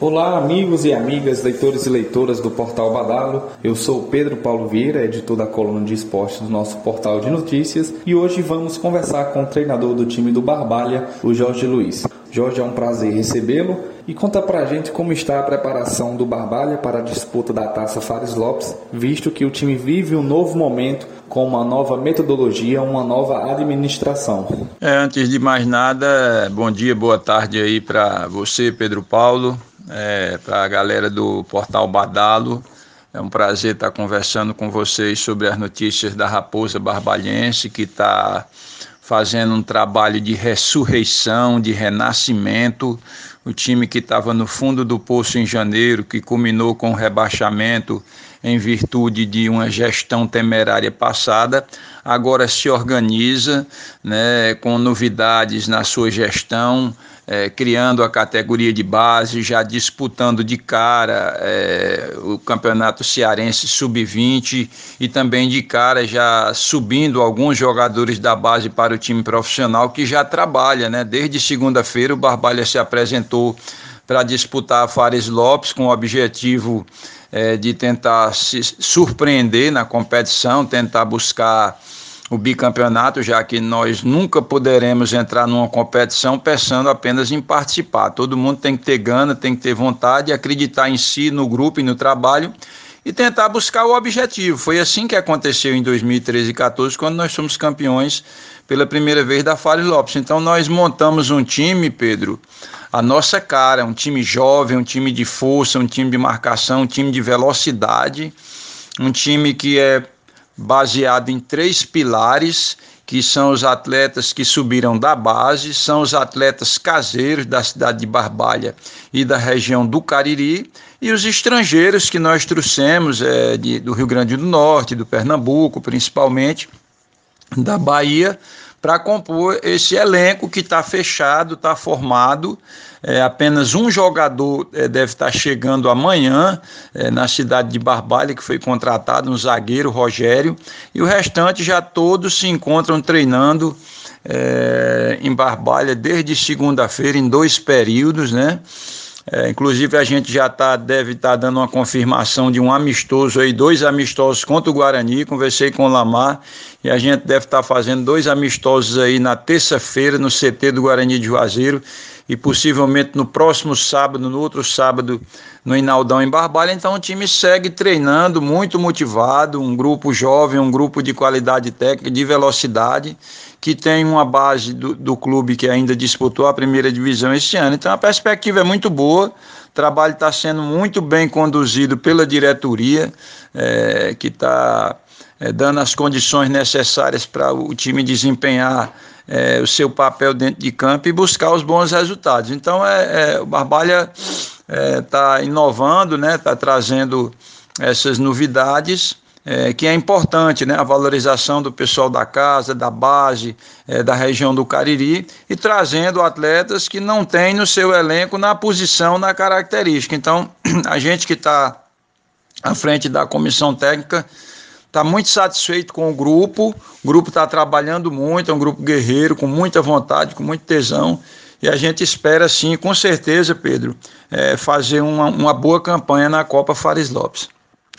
Olá, amigos e amigas, leitores e leitoras do Portal Badalo. Eu sou Pedro Paulo Vieira, editor da coluna de esportes do nosso portal de notícias, e hoje vamos conversar com o treinador do time do Barbalha, o Jorge Luiz. Jorge, é um prazer recebê-lo e conta pra gente como está a preparação do Barbalha para a disputa da Taça Fares Lopes, visto que o time vive um novo momento com uma nova metodologia, uma nova administração. Antes de mais nada, bom dia, boa tarde aí para você, Pedro Paulo, para a galera do Portal Badalo. É um prazer estar conversando com vocês sobre as notícias da Raposa Barbalhense, que está fazendo um trabalho de ressurreição, de renascimento. O time que estava no fundo do poço em janeiro, que culminou com o rebaixamento em virtude de uma gestão temerária passada, agora se organiza, né, com novidades na sua gestão, criando a categoria de base, já disputando de cara o Campeonato Cearense Sub-20 e também de cara já subindo alguns jogadores da base para o time profissional que já trabalha, né? Desde segunda-feira o Barbalha se apresentou para disputar a Fares Lopes com o objetivo de tentar se surpreender na competição, tentar buscar o bicampeonato, já que nós nunca poderemos entrar numa competição pensando apenas em participar. Todo mundo tem que ter gana, tem que ter vontade, acreditar em si, no grupo e no trabalho e tentar buscar o objetivo. Foi assim que aconteceu em 2013 e 2014, quando nós fomos campeões pela primeira vez da Fares Lopes. Então nós montamos um time, Pedro, a nossa cara, um time jovem, um time de força, um time de marcação, um time de velocidade, um time que é baseado em 3 pilares, que são os atletas que subiram da base, são os atletas caseiros da cidade de Barbalha e da região do Cariri, e os estrangeiros que nós trouxemos do Rio Grande do Norte, do Pernambuco principalmente, da Bahia, para compor esse elenco que está fechado, está formado. Apenas um jogador deve estar chegando amanhã na cidade de Barbalha, que foi contratado, um zagueiro, Rogério, e o restante já todos se encontram treinando em Barbalha desde segunda-feira, em 2 períodos, né? Inclusive a gente já deve estar dando uma confirmação de um amistoso aí, 2 amistosos contra o Guarani. Conversei com o Lamar e a gente deve estar fazendo 2 amistosos aí na terça-feira no CT do Guarani de Juazeiro e possivelmente no próximo sábado, no outro sábado no Inaldão em Barbalha. Então o time segue treinando, muito motivado, um grupo jovem, um grupo de qualidade técnica, de velocidade, que tem uma base do clube que ainda disputou a primeira divisão esse ano. Então a perspectiva é muito boa, o trabalho está sendo muito bem conduzido pela diretoria, que está dando as condições necessárias para o time desempenhar o seu papel dentro de campo e buscar os bons resultados. Então o Barbalha está inovando, né? Está trazendo essas novidades, que é importante, né? A valorização do pessoal da casa, da base, da região do Cariri, e trazendo atletas que não tem no seu elenco na posição, na característica. Então a gente que está à frente da comissão técnica está muito satisfeito com o grupo está trabalhando muito, é um grupo guerreiro, com muita vontade, com muito tesão, e a gente espera sim, com certeza, Pedro, fazer uma boa campanha na Copa Fares Lopes.